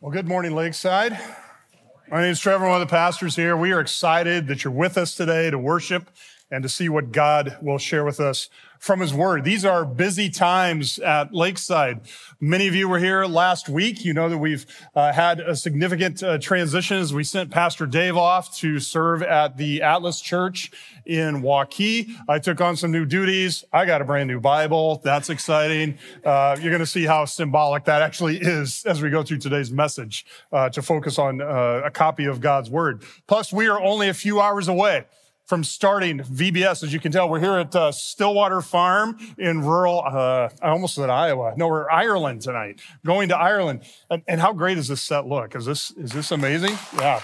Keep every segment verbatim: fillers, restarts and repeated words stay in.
Well, good morning, Lakeside. My name is Trevor, one of the pastors here. We are excited that you're with us today to worship and to see what God will share with us from his word. These are busy times at Lakeside. Many of you were here last week. You know that we've uh, had a significant uh, transition as we sent Pastor Dave off to serve at the Atlas Church in Waukee. I took on some new duties. I got a brand new Bible. That's exciting. Uh, you're going to see how symbolic that actually is as we go through today's message uh, to focus on uh, a copy of God's word. Plus, we are only a few hours away from starting V B S. As you can tell, we're here at uh, Stillwater Farm in rural, uh, I almost said Iowa. No, we're Ireland tonight, going to Ireland. And, and how great does this set look? Is this, is this amazing? Yeah.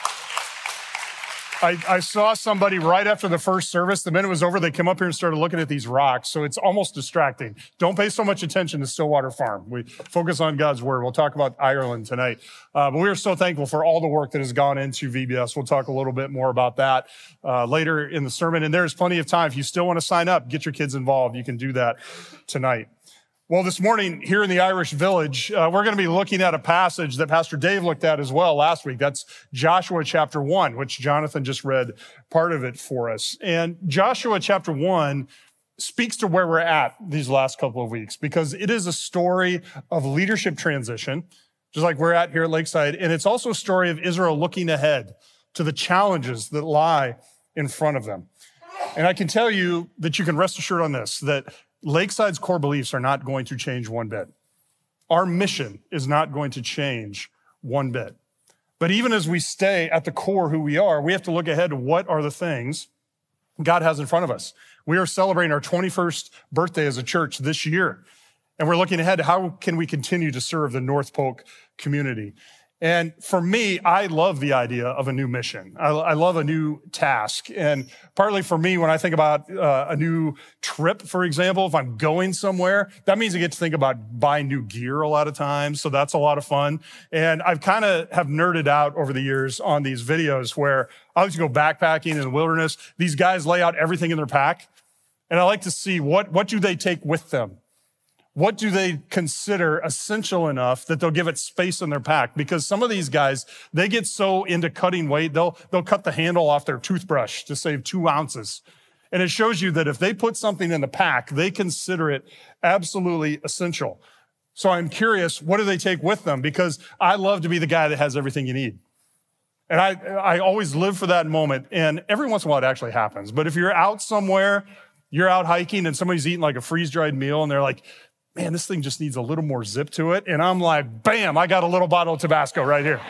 I, I saw somebody right after the first service. The minute it was over, they came up here and started looking at these rocks. So it's almost distracting. Don't pay so much attention to Stillwater Farm. We focus on God's word. We'll talk about Ireland tonight. Uh, but we are so thankful for all the work that has gone into V B S. We'll talk a little bit more about that uh, later in the sermon. And there's plenty of time. If you still want to sign up, get your kids involved. You can do that tonight. Well, this morning here in the Irish Village, uh, we're going to be looking at a passage that Pastor Dave looked at as well last week. That's Joshua chapter one, which Jonathan just read part of it for us. And Joshua chapter one speaks to where we're at these last couple of weeks because it is a story of leadership transition, just like we're at here at Lakeside. And it's also a story of Israel looking ahead to the challenges that lie in front of them. And I can tell you that you can rest assured on this, that Lakeside's core beliefs are not going to change one bit. Our mission is not going to change one bit. But even as we stay at the core who we are, we have to look ahead to what are the things God has in front of us. We are celebrating our twenty-first birthday as a church this year. And we're looking ahead to how can we continue to serve the North Polk community. And for me, I love the idea of a new mission. I, I love a new task. And partly for me, when I think about uh, a new trip, for example, if I'm going somewhere, that means I get to think about buying new gear a lot of times. So that's a lot of fun. And I've kind of have nerded out over the years on these videos where I like to go backpacking in the wilderness. These guys lay out everything in their pack. And I like to see what, what do they take with them? What do they consider essential enough that they'll give it space in their pack? Because some of these guys, they get so into cutting weight, they'll, they'll cut the handle off their toothbrush to save two ounces. And it shows you that if they put something in the pack, they consider it absolutely essential. So I'm curious, what do they take with them? Because I love to be the guy that has everything you need. And I, I always live for that moment. And every once in a while it actually happens. But if you're out somewhere, you're out hiking and somebody's eating like a freeze-dried meal and they're like, man, this thing just needs a little more zip to it. And I'm like, bam, I got a little bottle of Tabasco right here.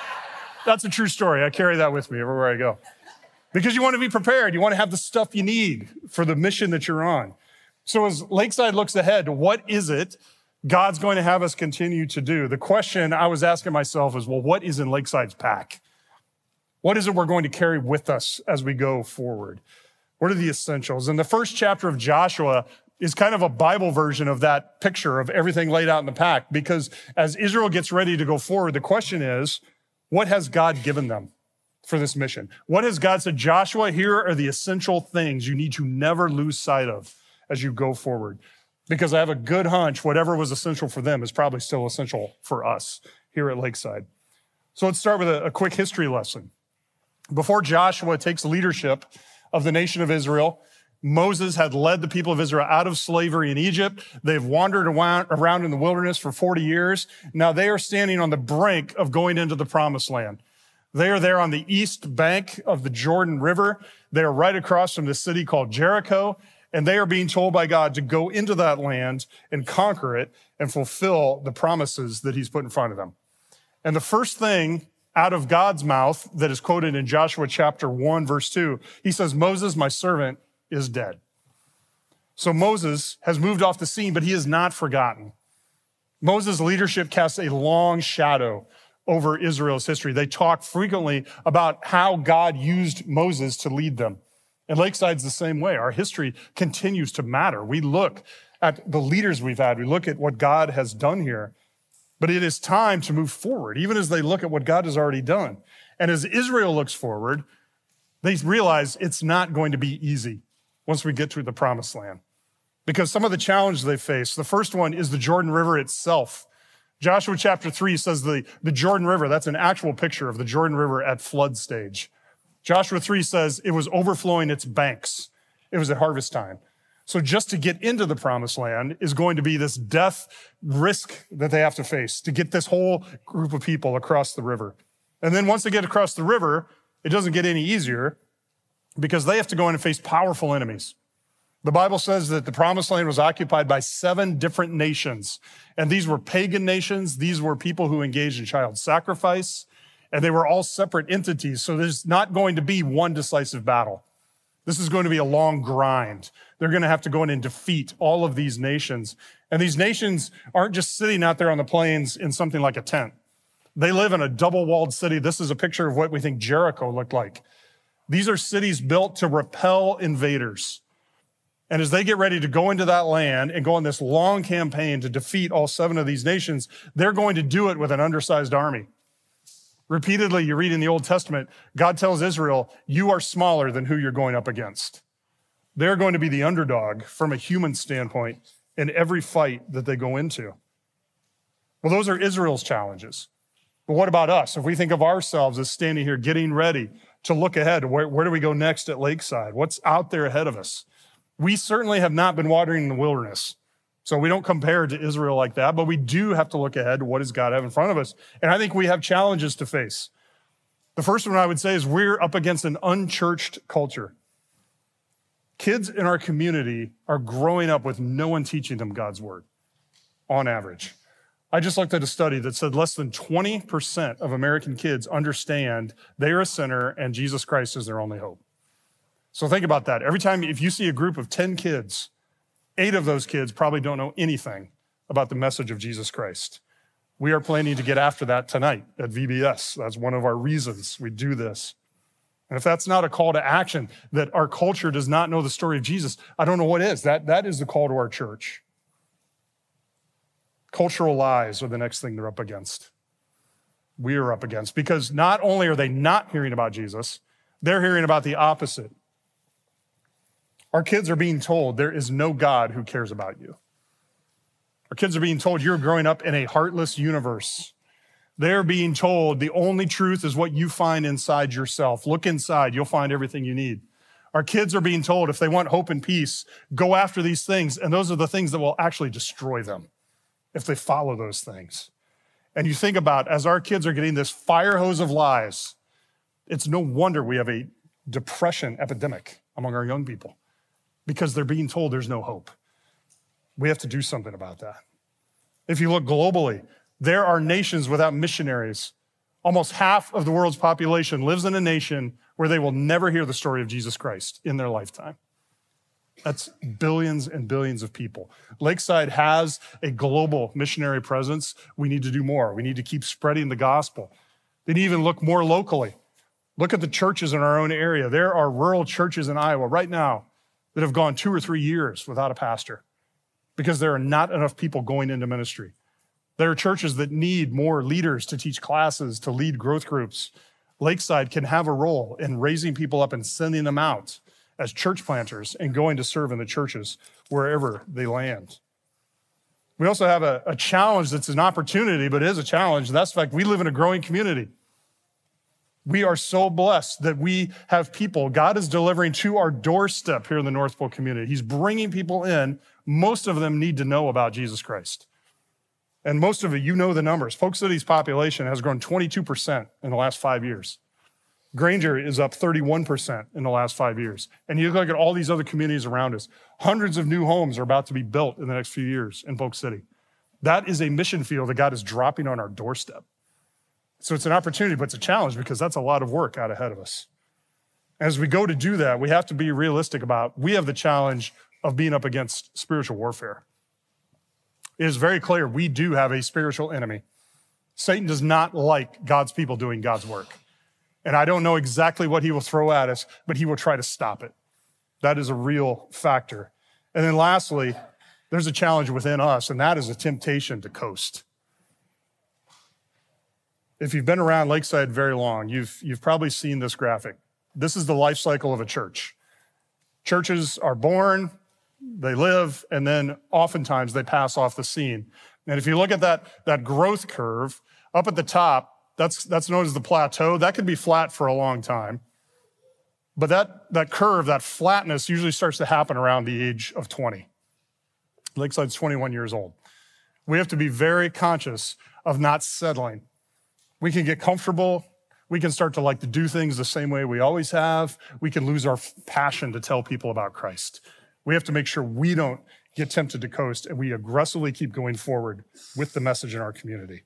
That's a true story. I carry that with me everywhere I go. Because you want to be prepared. You want to have the stuff you need for the mission that you're on. So as Lakeside looks ahead, what is it God's going to have us continue to do? The question I was asking myself is, well, what is in Lakeside's pack? What is it we're going to carry with us as we go forward? What are the essentials? And the first chapter of Joshua is kind of a Bible version of that picture of everything laid out in the pack. Because as Israel gets ready to go forward, the question is, what has God given them for this mission? What has God said? Joshua, here are the essential things you need to never lose sight of as you go forward. Because I have a good hunch whatever was essential for them is probably still essential for us here at Lakeside. So let's start with a, a quick history lesson. Before Joshua takes leadership of the nation of Israel, Moses had led the people of Israel out of slavery in Egypt. They've wandered around in the wilderness for forty years. Now they are standing on the brink of going into the promised land. They are there on the east bank of the Jordan River. They are right across from the city called Jericho. And they are being told by God to go into that land and conquer it and fulfill the promises that he's put in front of them. And the first thing out of God's mouth that is quoted in Joshua chapter one, verse two, he says, Moses, my servant, is dead. So Moses has moved off the scene, but he is not forgotten. Moses' leadership casts a long shadow over Israel's history. They talk frequently about how God used Moses to lead them. And Lakeside's the same way. Our history continues to matter. We look at the leaders we've had. We look at what God has done here. But it is time to move forward, even as they look at what God has already done. And as Israel looks forward, they realize it's not going to be easy once we get to the promised land. Because some of the challenges they face, the first one is the Jordan River itself. Joshua chapter three says the, the Jordan River, that's an actual picture of the Jordan River at flood stage. Joshua three says it was overflowing its banks. It was at harvest time. So just to get into the promised land is going to be this death risk that they have to face to get this whole group of people across the river. And then once they get across the river, it doesn't get any easier because they have to go in and face powerful enemies. The Bible says that the promised land was occupied by seven different nations. And these were pagan nations. These were people who engaged in child sacrifice. And they were all separate entities. So there's not going to be one decisive battle. This is going to be a long grind. They're going to have to go in and defeat all of these nations. And these nations aren't just sitting out there on the plains in something like a tent. They live in a double-walled city. This is a picture of what we think Jericho looked like. These are cities built to repel invaders. And as they get ready to go into that land and go on this long campaign to defeat all seven of these nations, they're going to do it with an undersized army. Repeatedly, you read in the Old Testament, God tells Israel, you are smaller than who you're going up against. They're going to be the underdog from a human standpoint in every fight that they go into. Well, those are Israel's challenges. But what about us? If we think of ourselves as standing here getting ready to look ahead, where, where do we go next at Lakeside? What's out there ahead of us? We certainly have not been wandering in the wilderness. So we don't compare to Israel like that, but we do have to look ahead to what does God have in front of us. And I think we have challenges to face. The first one I would say is we're up against an unchurched culture. Kids in our community are growing up with no one teaching them God's word, on average. I just looked at a study that said less than twenty percent of American kids understand they are a sinner and Jesus Christ is their only hope. So think about that. Every time, if you see a group of ten kids, eight of those kids probably don't know anything about the message of Jesus Christ. We are planning to get after that tonight at V B S. That's one of our reasons we do this. And if that's not a call to action, that our culture does not know the story of Jesus, I don't know what is. That, that is the call to our church. Cultural lies are the next thing they're up against. We are up against, because not only are they not hearing about Jesus, they're hearing about the opposite. Our kids are being told there is no God who cares about you. Our kids are being told you're growing up in a heartless universe. They're being told the only truth is what you find inside yourself. Look inside, you'll find everything you need. Our kids are being told if they want hope and peace, go after these things, and those are the things that will actually destroy them if they follow those things. And you think about, as our kids are getting this fire hose of lies, it's no wonder we have a depression epidemic among our young people, because they're being told there's no hope. We have to do something about that. If you look globally, there are nations without missionaries. Almost half of the world's population lives in a nation where they will never hear the story of Jesus Christ in their lifetime. That's billions and billions of people. Lakeside has a global missionary presence. We need to do more. We need to keep spreading the gospel. They need to even look more locally. Look at the churches in our own area. There are rural churches in Iowa right now that have gone two or three years without a pastor because there are not enough people going into ministry. There are churches that need more leaders to teach classes, to lead growth groups. Lakeside can have a role in raising people up and sending them out as church planters and going to serve in the churches wherever they land. We also have a, a challenge that's an opportunity, but it is a challenge. That's the fact we live in a growing community. We are so blessed that we have people God is delivering to our doorstep here in the North Pole community. He's bringing people in. Most of them need to know about Jesus Christ. And most of it, you know the numbers. Polk City's population has grown twenty-two percent in the last five years. Granger is up thirty-one percent in the last five years. And you look at all these other communities around us. Hundreds of new homes are about to be built in the next few years in Polk City. That is a mission field that God is dropping on our doorstep. So it's an opportunity, but it's a challenge because that's a lot of work out ahead of us. As we go to do that, we have to be realistic about, we have the challenge of being up against spiritual warfare. It is very clear we do have a spiritual enemy. Satan does not like God's people doing God's work. And I don't know exactly what he will throw at us, but he will try to stop it. That is a real factor. And then lastly, there's a challenge within us, and that is a temptation to coast. If you've been around Lakeside very long, you've, you've probably seen this graphic. This is the life cycle of a church. Churches are born, they live, and then oftentimes they pass off the scene. And if you look at that, that growth curve up at the top, that's, that's known as the plateau. That can be flat for a long time. But that, that curve, that flatness usually starts to happen around the age of twenty. Lakeside's twenty-one years old. We have to be very conscious of not settling. We can get comfortable. We can start to like to do things the same way we always have. We can lose our passion to tell people about Christ. We have to make sure we don't get tempted to coast and we aggressively keep going forward with the message in our community.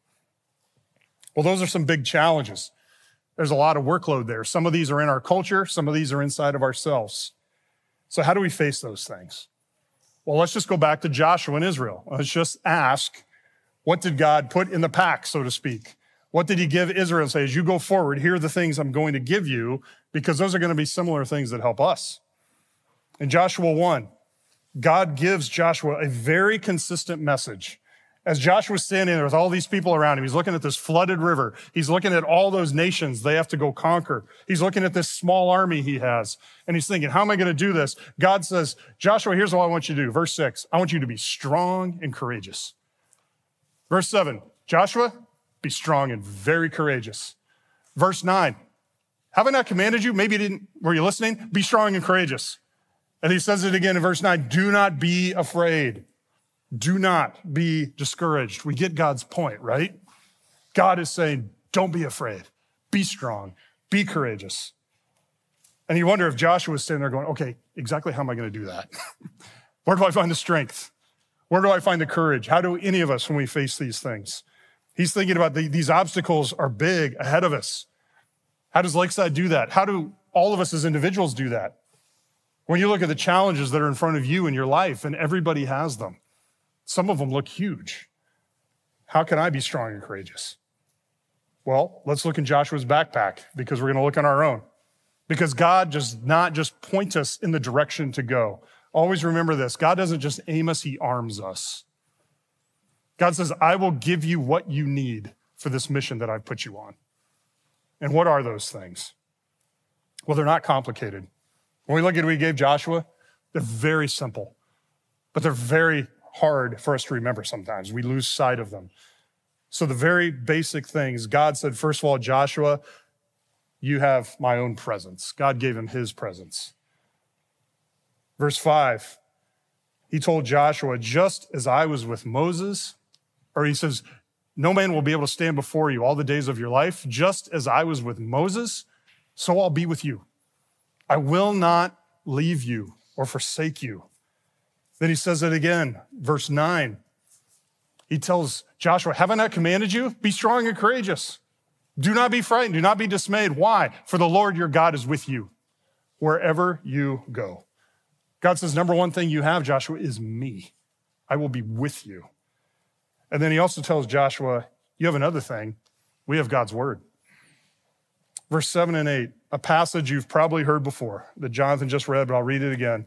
Well, those are some big challenges. There's a lot of workload there. Some of these are in our culture. Some of these are inside of ourselves. So how do we face those things? Well, let's just go back to Joshua and Israel. Let's just ask, what did God put in the pack, so to speak? What did he give Israel and say, as you go forward, here are the things I'm going to give you, because those are going to be similar things that help us. In Joshua one, God gives Joshua a very consistent message. As Joshua's standing there with all these people around him, he's looking at this flooded river. He's looking at all those nations they have to go conquer. He's looking at this small army he has, and he's thinking, how am I going to do this? God says, Joshua, here's what I want you to do. Verse six, I want you to be strong and courageous. Verse seven, Joshua, be strong and very courageous. Verse nine, have I not commanded you? Maybe you didn't, were you listening? Be strong and courageous. And he says it again in verse nine, do not be afraid. Do not be discouraged. We get God's point, right? God is saying, don't be afraid. Be strong. Be courageous. And you wonder if Joshua was sitting there going, okay, exactly how am I going to do that? Where do I find the strength? Where do I find the courage? How do any of us when we face these things? He's thinking about the, these obstacles are big ahead of us. How does Lakeside do that? How do all of us as individuals do that? When you look at the challenges that are in front of you in your life, and everybody has them, some of them look huge. How can I be strong and courageous? Well, let's look in Joshua's backpack, because we're going to look on our own. Because God does not just point us in the direction to go. Always remember this. God doesn't just aim us, he arms us. God says, I will give you what you need for this mission that I've put you on. And what are those things? Well, they're not complicated. When we look at what he gave Joshua, they're very simple, but they're very hard for us to remember sometimes. We lose sight of them. So the very basic things, God said, first of all, Joshua, you have my own presence. God gave him his presence. Verse five, he told Joshua, just as I was with Moses, or he says, no man will be able to stand before you all the days of your life. Just as I was with Moses, so I'll be with you. I will not leave you or forsake you. Then he says it again, verse nine. He tells Joshua, have I not commanded you? Be strong and courageous. Do not be frightened. Do not be dismayed. Why? For the Lord your God is with you wherever you go. God says, number one thing you have, Joshua, is me. I will be with you. And then he also tells Joshua, you have another thing. We have God's word. Verse seven and eight, a passage you've probably heard before that Jonathan just read, but I'll read it again.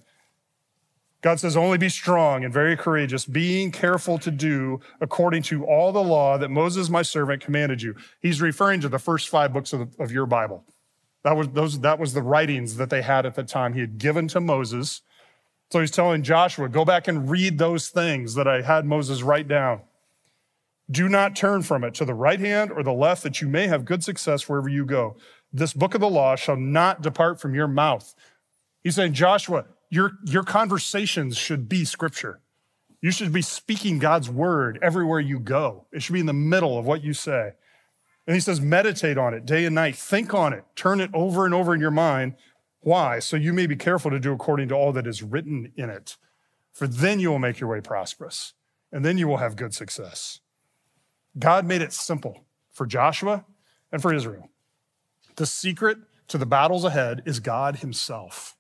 God says, only be strong and very courageous, being careful to do according to all the law that Moses, my servant, commanded you. He's referring to the first five books of, of your Bible. That was, those, that was the writings that they had at the time. He had given to Moses. So he's telling Joshua, go back and read those things that I had Moses write down. Do not turn from it to the right hand or the left, that you may have good success wherever you go. This book of the law shall not depart from your mouth. He's saying, Joshua, your, your conversations should be scripture. You should be speaking God's word everywhere you go. It should be in the middle of what you say. And he says, meditate on it day and night. Think on it. Turn it over and over in your mind. Why? So you may be careful to do according to all that is written in it. For then you will make your way prosperous, and then you will have good success. God made it simple for Joshua and for Israel. The secret to the battles ahead is God himself.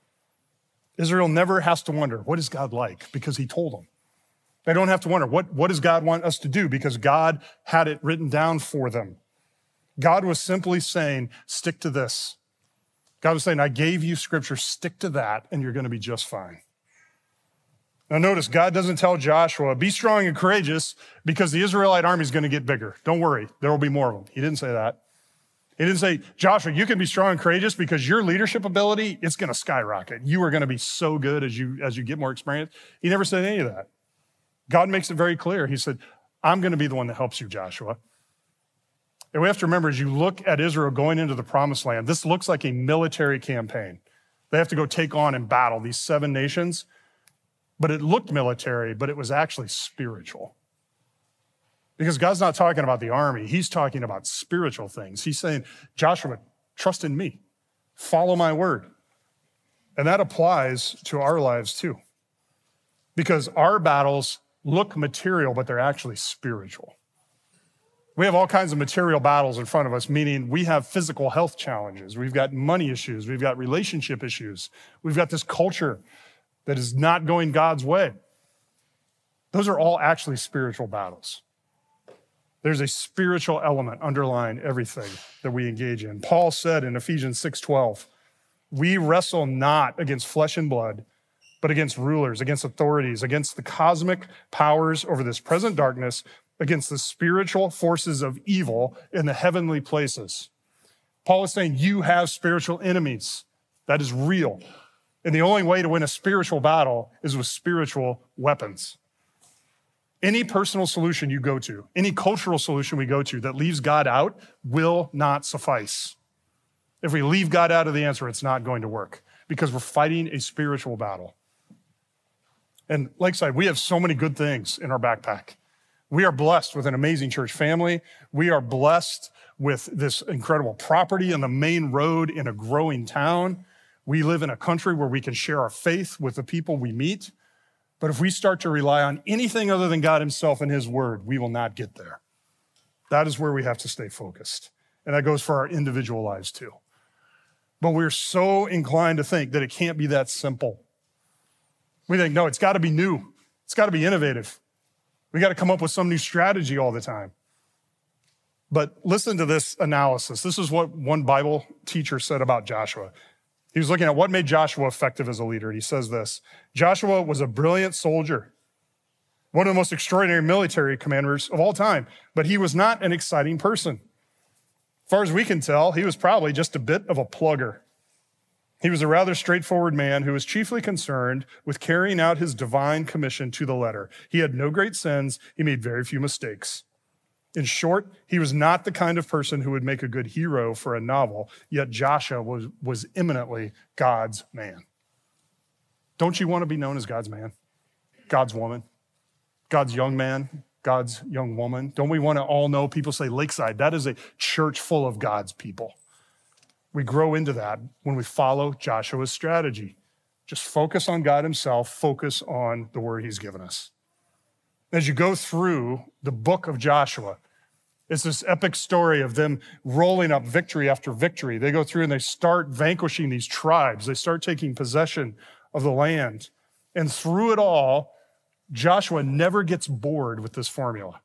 Israel never has to wonder, what is God like? Because he told them. They don't have to wonder, what, what does God want us to do? Because God had it written down for them. God was simply saying, stick to this. God was saying, I gave you scripture, stick to that, and you're going to be just fine. Now notice, God doesn't tell Joshua, be strong and courageous because the Israelite army is going to get bigger. Don't worry, there will be more of them. He didn't say that. He didn't say, Joshua, you can be strong and courageous because your leadership ability, it's going to skyrocket. You are going to be so good as you, as you get more experience. He never said any of that. God makes it very clear. He said, I'm going to be the one that helps you, Joshua. And we have to remember, as you look at Israel going into the promised land, this looks like a military campaign. They have to go take on and battle these seven nations. But it looked military, but it was actually spiritual. Because God's not talking about the army. He's talking about spiritual things. He's saying, Joshua, trust in me. Follow my word. And that applies to our lives too. Because our battles look material, but they're actually spiritual. We have all kinds of material battles in front of us, meaning we have physical health challenges. We've got money issues. We've got relationship issues. We've got this culture that is not going God's way. Those are all actually spiritual battles. There's a spiritual element underlying everything that we engage in. Paul said in Ephesians six twelve, we wrestle not against flesh and blood, but against rulers, against authorities, against the cosmic powers over this present darkness, against the spiritual forces of evil in the heavenly places. Paul is saying you have spiritual enemies. That is real. And the only way to win a spiritual battle is with spiritual weapons. Any personal solution you go to, any cultural solution we go to that leaves God out will not suffice. If we leave God out of the answer, it's not going to work because we're fighting a spiritual battle. And Lakeside, we have so many good things in our backpack. We are blessed with an amazing church family. We are blessed with this incredible property on the main road in a growing town. We live in a country where we can share our faith with the people we meet. But if we start to rely on anything other than God himself and his word, we will not get there. That is where we have to stay focused. And that goes for our individual lives too. But we're so inclined to think that it can't be that simple. We think, no, it's got to be new. It's got to be innovative. We got to come up with some new strategy all the time. But listen to this analysis. This is what one Bible teacher said about Joshua. He was looking at what made Joshua effective as a leader. And he says this, Joshua was a brilliant soldier, one of the most extraordinary military commanders of all time, but he was not an exciting person. As far as we can tell, he was probably just a bit of a plugger. He was a rather straightforward man who was chiefly concerned with carrying out his divine commission to the letter. He had no great sins. He made very few mistakes. In short, he was not the kind of person who would make a good hero for a novel, yet Joshua was, was eminently God's man. Don't you want to be known as God's man? God's woman? God's young man? God's young woman? Don't we want to all know, people say Lakeside, that is a church full of God's people. We grow into that when we follow Joshua's strategy. Just focus on God himself, focus on the word he's given us. As you go through the book of Joshua, it's this epic story of them rolling up victory after victory. They go through and they start vanquishing these tribes. They start taking possession of the land. And through it all, Joshua never gets bored with this formula.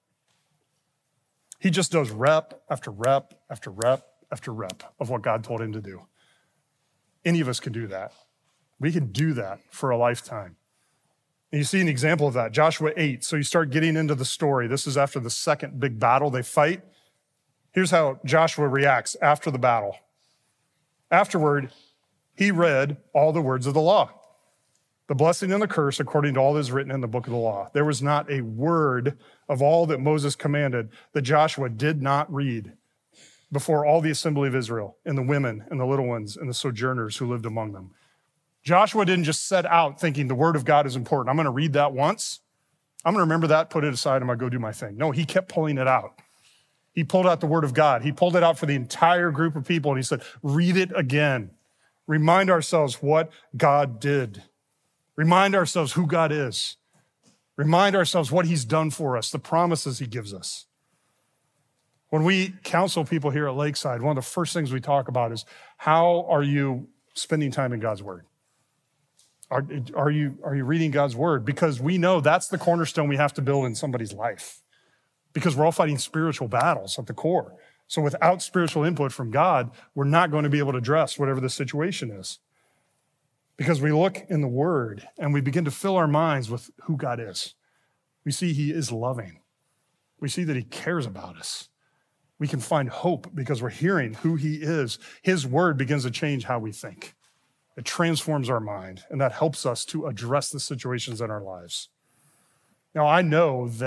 He just does rep after rep after rep after rep of what God told him to do. Any of us can do that. We can do that for a lifetime. And you see an example of that, Joshua eight. So you start getting into the story. This is after the second big battle they fight. Here's how Joshua reacts after the battle. Afterward, he read all the words of the law, the blessing and the curse according to all that is written in the book of the law. There was not a word of all that Moses commanded that Joshua did not read before all the assembly of Israel and the women and the little ones and the sojourners who lived among them. Joshua didn't just set out thinking the word of God is important. I'm going to read that once. I'm going to remember that, put it aside, I'm going to go do my thing. No, he kept pulling it out. He pulled out the word of God. He pulled it out for the entire group of people, and he said, read it again. Remind ourselves what God did. Remind ourselves who God is. Remind ourselves what he's done for us, the promises he gives us. When we counsel people here at Lakeside, one of the first things we talk about is, how are you spending time in God's word? Are, are, you, are you reading God's word? Because we know that's the cornerstone we have to build in somebody's life. Because we're all fighting spiritual battles at the core. So without spiritual input from God, we're not going to be able to address whatever the situation is. Because we look in the word and we begin to fill our minds with who God is. We see he is loving. We see that he cares about us. We can find hope because we're hearing who he is. His word begins to change how we think. It transforms our mind, and that helps us to address the situations in our lives. Now, I know that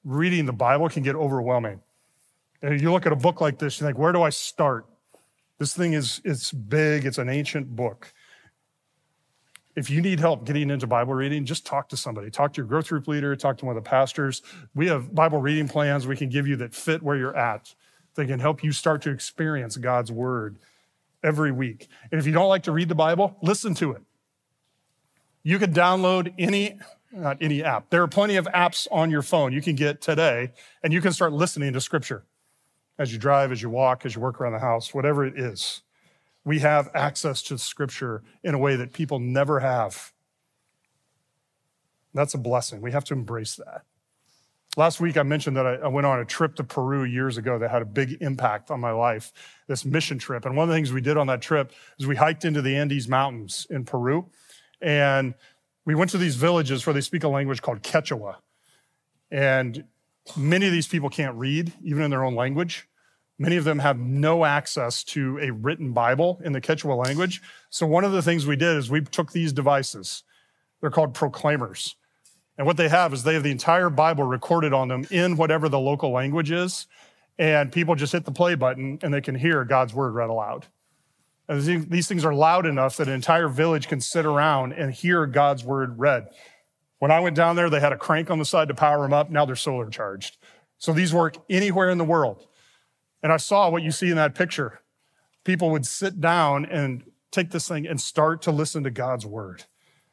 reading the Bible can get overwhelming. And you look at a book like this, you think, where do I start? This thing is, it's big, it's an ancient book. If you need help getting into Bible reading, just talk to somebody. Talk to your growth group leader, talk to one of the pastors. We have Bible reading plans we can give you that fit where you're at. They can help you start to experience God's word every week. And if you don't like to read the Bible, listen to it. You can download any, not any app. There are plenty of apps on your phone you can get today, and you can start listening to Scripture as you drive, as you walk, as you work around the house, whatever it is. We have access to Scripture in a way that people never have. That's a blessing. We have to embrace that. Last week, I mentioned that I went on a trip to Peru years ago that had a big impact on my life, this mission trip. And one of the things we did on that trip is we hiked into the Andes Mountains in Peru, and we went to these villages where they speak a language called Quechua. And many of these people can't read, even in their own language. Many of them have no access to a written Bible in the Quechua language. So one of the things we did is we took these devices. They're called proclaimers. And what they have is they have the entire Bible recorded on them in whatever the local language is. And people just hit the play button and they can hear God's word read aloud. And these things are loud enough that an entire village can sit around and hear God's word read. When I went down there, they had a crank on the side to power them up. Now they're solar charged. So these work anywhere in the world. And I saw what you see in that picture. People would sit down and take this thing and start to listen to God's word.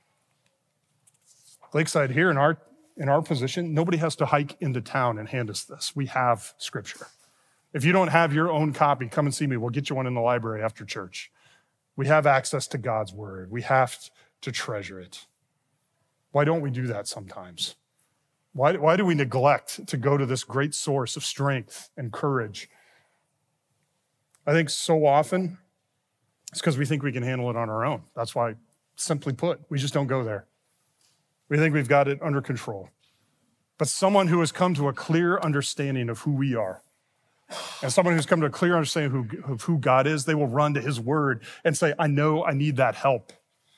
Lakeside here in our, in our position, nobody has to hike into town and hand us this. We have Scripture. If you don't have your own copy, come and see me. We'll get you one in the library after church. We have access to God's word. We have to treasure it. Why don't we do that sometimes? Why, why do we neglect to go to this great source of strength and courage? I think so often it's because we think we can handle it on our own. That's why, simply put, we just don't go there. We think we've got it under control. But someone who has come to a clear understanding of who we are, and someone who's come to a clear understanding of who, of who God is, they will run to his word and say, I know I need that help.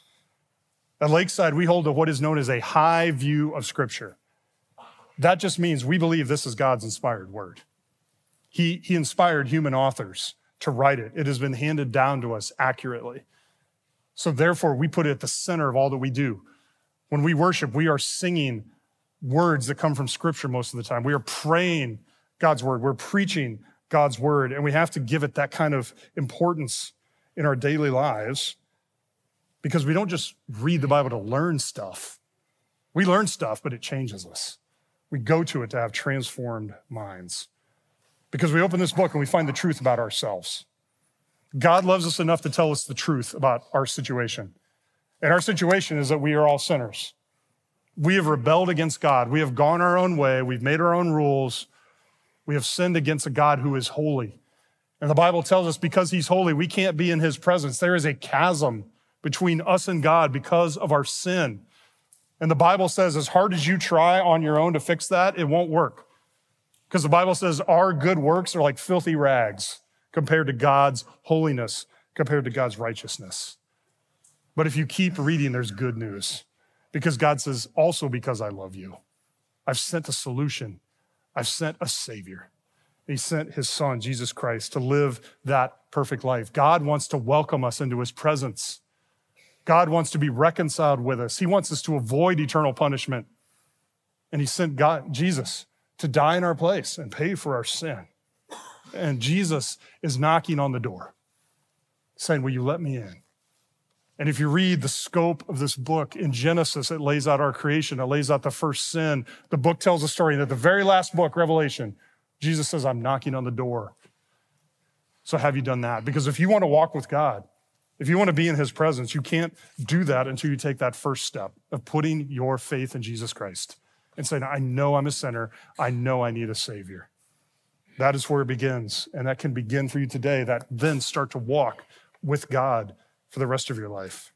At Lakeside, we hold to what is known as a high view of Scripture. That just means we believe this is God's inspired word. He, he inspired human authors to write it. It has been handed down to us accurately. So therefore, we put it at the center of all that we do. When we worship, we are singing words that come from Scripture most of the time. We are praying God's word. We're preaching God's word, and we have to give it that kind of importance in our daily lives because we don't just read the Bible to learn stuff. We learn stuff, but it changes us. We go to it to have transformed minds. Because we open this book and we find the truth about ourselves. God loves us enough to tell us the truth about our situation. And our situation is that we are all sinners. We have rebelled against God. We have gone our own way. We've made our own rules. We have sinned against a God who is holy. And the Bible tells us because he's holy, we can't be in his presence. There is a chasm between us and God because of our sin. And the Bible says as hard as you try on your own to fix that, it won't work. Because the Bible says our good works are like filthy rags compared to God's holiness, compared to God's righteousness. But if you keep reading, there's good news. Because God says, also because I love you, I've sent a solution. I've sent a Savior. He sent his Son, Jesus Christ, to live that perfect life. God wants to welcome us into his presence. God wants to be reconciled with us. He wants us to avoid eternal punishment. And he sent God, Jesus, to die in our place and pay for our sin. And Jesus is knocking on the door, saying, will you let me in? And if you read the scope of this book in Genesis, it lays out our creation. It lays out the first sin. The book tells a story. And at the very last book, Revelation, Jesus says, I'm knocking on the door. So have you done that? Because if you want to walk with God, if you want to be in his presence, you can't do that until you take that first step of putting your faith in Jesus Christ and saying, I know I'm a sinner. I know I need a Savior. That is where it begins. And that can begin for you today. That then start to walk with God for the rest of your life.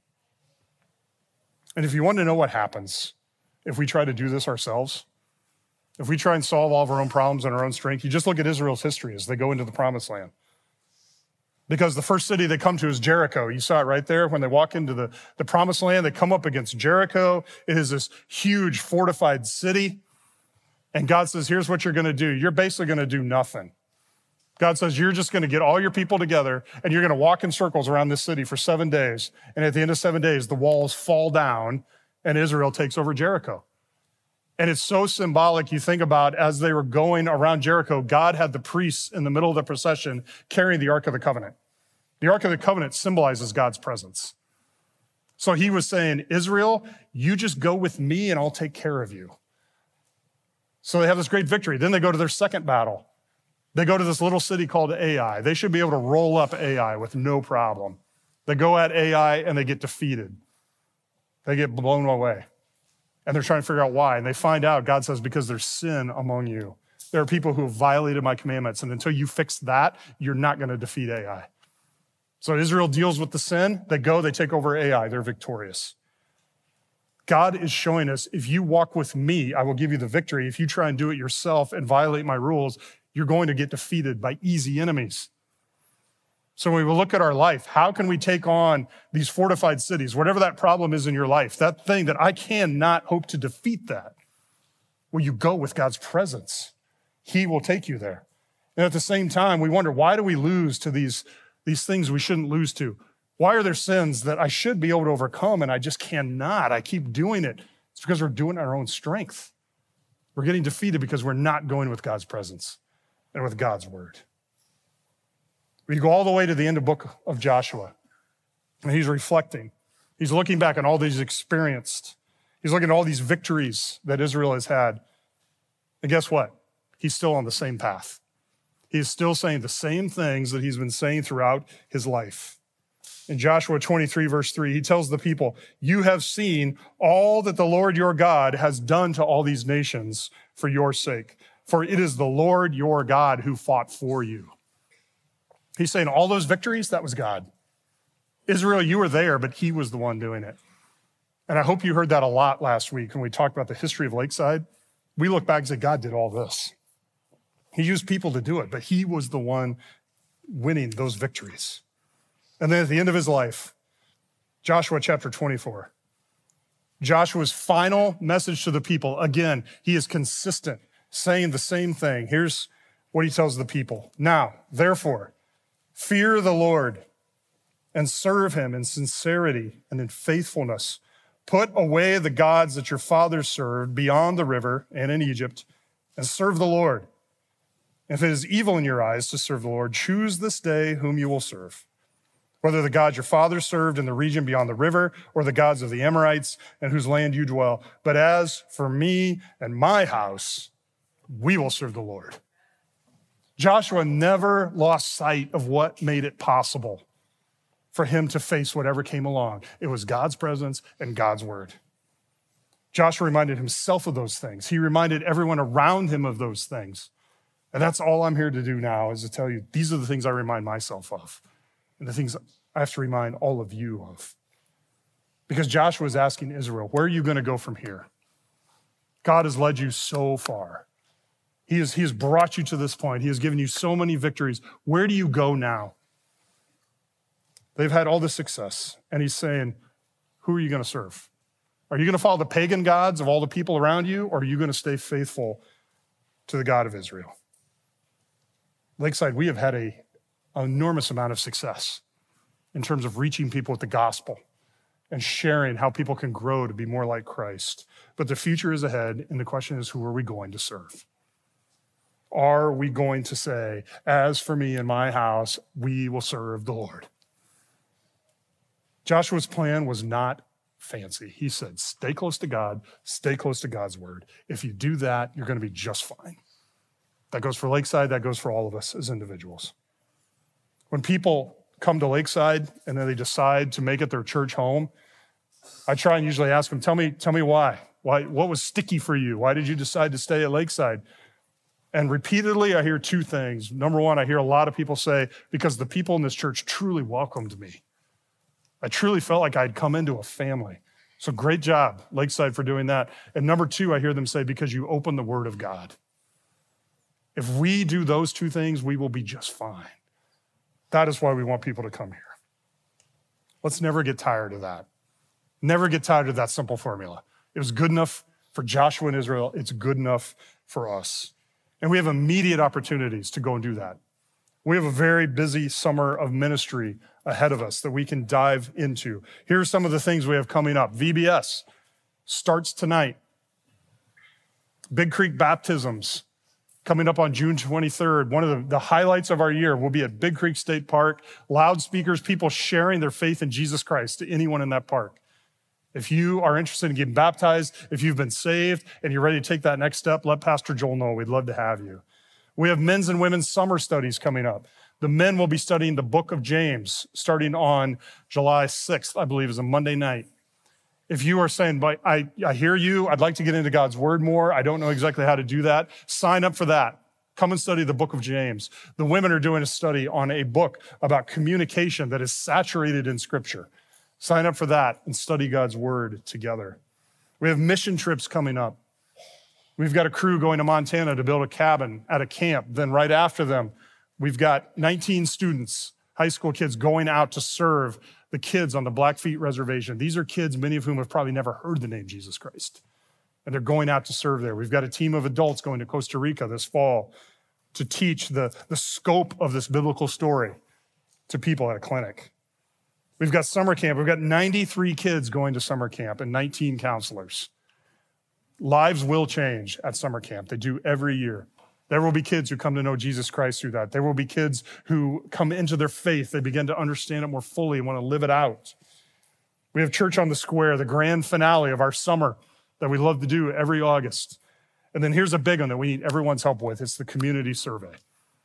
And if you want to know what happens if we try to do this ourselves, if we try and solve all of our own problems in our own strength, you just look at Israel's history as they go into the promised land. Because the first city they come to is Jericho. You saw it right there. When they walk into the, the promised land, they come up against Jericho. It is this huge fortified city. And God says, here's what you're going to do. You're basically going to do nothing. God says, you're just going to get all your people together and you're going to walk in circles around this city for seven days. And at the end of seven days, the walls fall down and Israel takes over Jericho. And it's so symbolic. You think about as they were going around Jericho, God had the priests in the middle of the procession carrying the Ark of the Covenant. The Ark of the Covenant symbolizes God's presence. So he was saying, Israel, you just go with me and I'll take care of you. So they have this great victory. Then they go to their second battle. They go to this little city called Ai. They should be able to roll up Ai with no problem. They go at Ai and they get defeated. They get blown away. And they're trying to figure out why. And they find out, God says, because there's sin among you. There are people who have violated my commandments. And until you fix that, you're not going to defeat Ai. So Israel deals with the sin. They go, they take over Ai. They're victorious. God is showing us, if you walk with me, I will give you the victory. If you try and do it yourself and violate my rules, you're going to get defeated by easy enemies. So when we look at our life, how can we take on these fortified cities, whatever that problem is in your life, that thing that I cannot hope to defeat that? Well, you go with God's presence. He will take you there. And at the same time, we wonder, why do we lose to these, these things we shouldn't lose to? Why are there sins that I should be able to overcome and I just cannot? I keep doing it. It's because we're doing it in our own strength. We're getting defeated because we're not going with God's presence and with God's word. We go all the way to the end of the book of Joshua, and he's reflecting. He's looking back on all these experienced. He's looking at all these victories that Israel has had. And guess what? He's still on the same path. He's still saying the same things that he's been saying throughout his life. In Joshua twenty-three, verse three, he tells the people, you have seen all that the Lord your God has done to all these nations for your sake. For it is the Lord your God who fought for you. He's saying all those victories, that was God. Israel, you were there, but he was the one doing it. And I hope you heard that a lot last week when we talked about the history of Lakeside. We look back and say, God did all this. He used people to do it, but he was the one winning those victories. And then at the end of his life, Joshua chapter twenty-four, Joshua's final message to the people, again, he is consistent, saying the same thing. Here's what he tells the people. Now, therefore, fear the Lord and serve him in sincerity and in faithfulness. Put away the gods that your fathers served beyond the river and in Egypt and serve the Lord. If it is evil in your eyes to serve the Lord, choose this day whom you will serve, whether the gods your fathers served in the region beyond the river or the gods of the Amorites in whose land you dwell. But as for me and my house, we will serve the Lord. Joshua never lost sight of what made it possible for him to face whatever came along. It was God's presence and God's word. Joshua reminded himself of those things. He reminded everyone around him of those things. And that's all I'm here to do now, is to tell you, these are the things I remind myself of, and the things I have to remind all of you of. Because Joshua is asking Israel, where are you going to go from here? God has led you so far. He has, he has brought you to this point. He has given you so many victories. Where do you go now? They've had all this success. And he's saying, who are you going to serve? Are you going to follow the pagan gods of all the people around you? Or are you going to stay faithful to the God of Israel? Lakeside, we have had a, an enormous amount of success in terms of reaching people with the gospel and sharing how people can grow to be more like Christ. But the future is ahead, and the question is, who are we going to serve? Are we going to say, as for me and my house, we will serve the Lord? Joshua's plan was not fancy. He said, stay close to God, stay close to God's word. If you do that, you're going to be just fine. That goes for Lakeside, that goes for all of us as individuals. When people come to Lakeside and then they decide to make it their church home, I try and usually ask them, tell me, tell me why. Why, what was sticky for you? Why did you decide to stay at Lakeside? And repeatedly, I hear two things. Number one, I hear a lot of people say, because the people in this church truly welcomed me. I truly felt like I'd come into a family. So great job, Lakeside, for doing that. And number two, I hear them say, because you open the word of God. If we do those two things, we will be just fine. That is why we want people to come here. Let's never get tired of that. Never get tired of that simple formula. It was good enough for Joshua and Israel. It's good enough for us. And we have immediate opportunities to go and do that. We have a very busy summer of ministry ahead of us that we can dive into. Here are some of the things we have coming up. V B S starts tonight. Big Creek baptisms coming up on June twenty-third. One of the, the highlights of our year will be at Big Creek State Park. Loudspeakers, people sharing their faith in Jesus Christ to anyone in that park. If you are interested in getting baptized, if you've been saved and you're ready to take that next step, let Pastor Joel know. We'd love to have you. We have men's and women's summer studies coming up. The men will be studying the book of James starting on July sixth, I believe is a Monday night. If you are saying, but I, I hear you, I'd like to get into God's word more, I don't know exactly how to do that, sign up for that. Come and study the book of James. The women are doing a study on a book about communication that is saturated in Scripture. Sign up for that and study God's word together. We have mission trips coming up. We've got a crew going to Montana to build a cabin at a camp. Then right after them, we've got nineteen students, high school kids, going out to serve the kids on the Blackfeet Reservation. These are kids, many of whom have probably never heard the name Jesus Christ. And they're going out to serve there. We've got a team of adults going to Costa Rica this fall to teach the, the scope of this biblical story to people at a clinic. We've got summer camp. We've got ninety-three kids going to summer camp and nineteen counselors. Lives will change at summer camp. They do every year. There will be kids who come to know Jesus Christ through that. There will be kids who come into their faith. They begin to understand it more fully and want to live it out. We have Church on the Square, the grand finale of our summer that we love to do every August. And then here's a big one that we need everyone's help with. It's the community survey.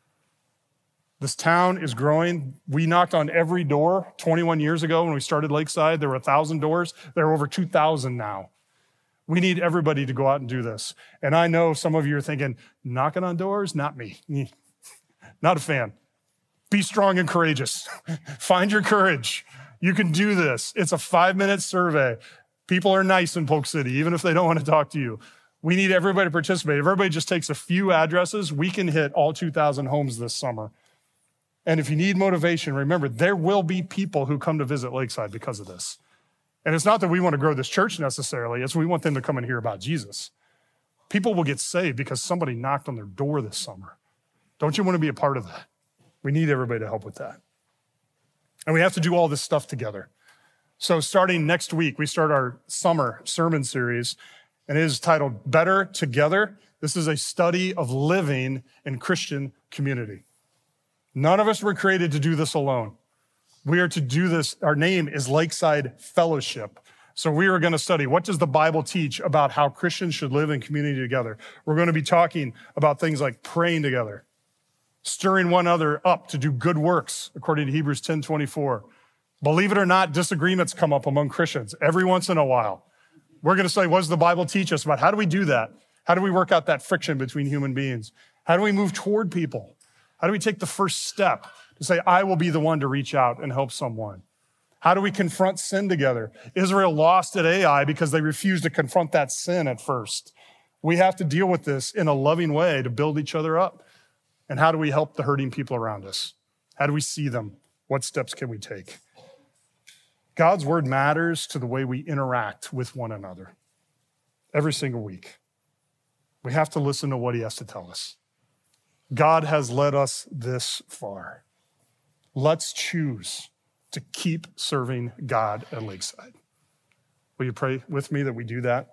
This town is growing. We knocked on every door twenty-one years ago when we started Lakeside. There were one thousand doors. There are over two thousand now. We need everybody to go out and do this. And I know some of you are thinking, knocking on doors? Not me. Not a fan. Be strong and courageous. Find your courage. You can do this. It's a five-minute survey. People are nice in Polk City, even if they don't want to talk to you. We need everybody to participate. If everybody just takes a few addresses, we can hit all two thousand homes this summer. And if you need motivation, remember, there will be people who come to visit Lakeside because of this. And it's not that we want to grow this church necessarily, it's we want them to come and hear about Jesus. People will get saved because somebody knocked on their door this summer. Don't you want to be a part of that? We need everybody to help with that. And we have to do all this stuff together. So starting next week, we start our summer sermon series, and it is titled Better Together. This is a study of living in Christian community. None of us were created to do this alone. We are to do this. Our name is Lakeside Fellowship. So we are going to study, what does the Bible teach about how Christians should live in community together? We're going to be talking about things like praying together, stirring one another up to do good works, according to Hebrews ten twenty-four. Believe it or not, disagreements come up among Christians every once in a while. We're going to say, what does the Bible teach us about how do we do that? How do we work out that friction between human beings? How do we move toward people? How do we take the first step to say, I will be the one to reach out and help someone? How do we confront sin together? Israel lost at Ai because they refused to confront that sin at first. We have to deal with this in a loving way to build each other up. And how do we help the hurting people around us? How do we see them? What steps can we take? God's word matters to the way we interact with one another every single week. We have to listen to what he has to tell us. God has led us this far. Let's choose to keep serving God at Lakeside. Will you pray with me that we do that?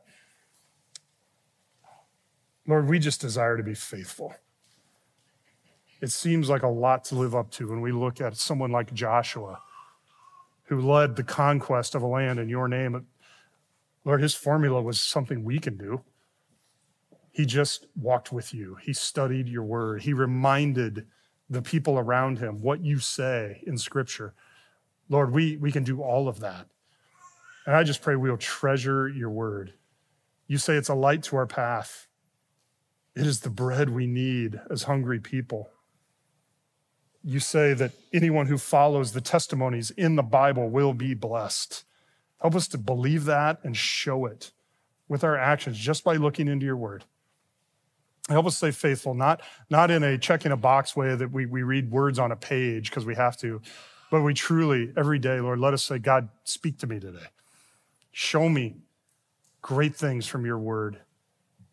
Lord, we just desire to be faithful. It seems like a lot to live up to when we look at someone like Joshua, who led the conquest of a land in your name. Lord, his formula was something we can do. He just walked with you. He studied your word. He reminded the people around him what you say in Scripture. Lord, we, we can do all of that. And I just pray we'll treasure your word. You say it's a light to our path. It is the bread we need as hungry people. You say that anyone who follows the testimonies in the Bible will be blessed. Help us to believe that and show it with our actions just by looking into your word. Help us stay faithful, not, not in a checking a box way that we, we read words on a page because we have to, but we truly, every day, Lord, let us say, God, speak to me today. Show me great things from your word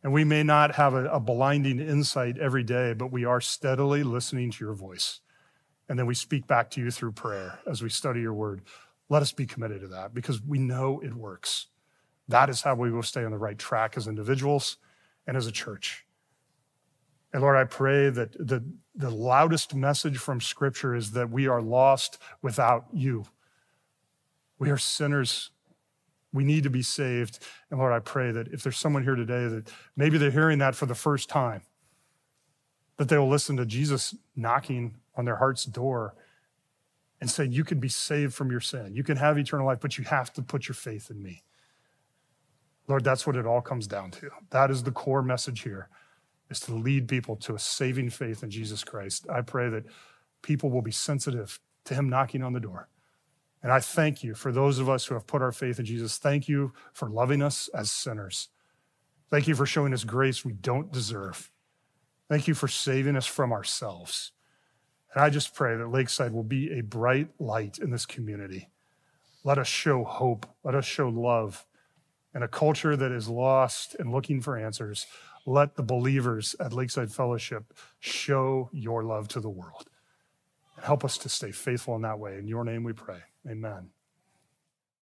And we may not have a, a blinding insight every day, but we are steadily listening to your voice. And then we speak back to you through prayer as we study your word. Let us be committed to that because we know it works. That is how we will stay on the right track as individuals and as a church. And Lord, I pray that the, the loudest message from Scripture is that we are lost without you. We are sinners. We need to be saved. And Lord, I pray that if there's someone here today that maybe they're hearing that for the first time, that they will listen to Jesus knocking on their heart's door and saying, you can be saved from your sin. You can have eternal life, but you have to put your faith in me. Lord, that's what it all comes down to. That is the core message here, is to lead people to a saving faith in Jesus Christ. I pray that people will be sensitive to him knocking on the door. And I thank you for those of us who have put our faith in Jesus. Thank you for loving us as sinners. Thank you for showing us grace we don't deserve. Thank you for saving us from ourselves. And I just pray that Lakeside will be a bright light in this community. Let us show hope. Let us show love. In a culture that is lost and looking for answers, let the believers at Lakeside Fellowship show your love to the world. Help us to stay faithful in that way. In your name we pray. Amen.